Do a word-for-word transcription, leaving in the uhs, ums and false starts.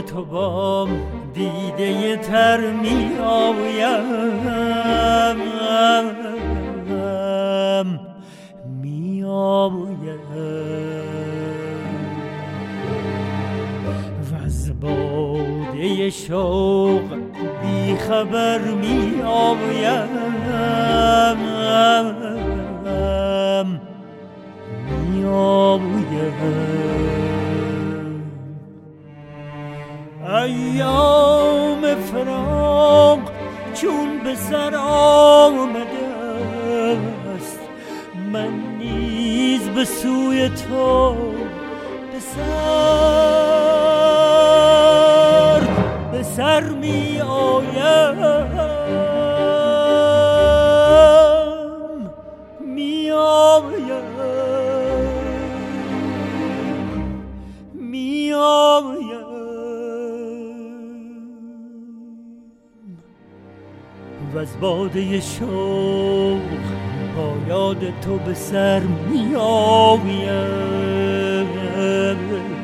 تو با دیده تر می آیم می آیم و از باده شوق بی خبر می آیم می آیم. ایام فراق چون به سر آمده است، من نیز به سوی تو به سر به سر می آیم می آیم می آیم و از باده شوق با یاد تو به سر می آیم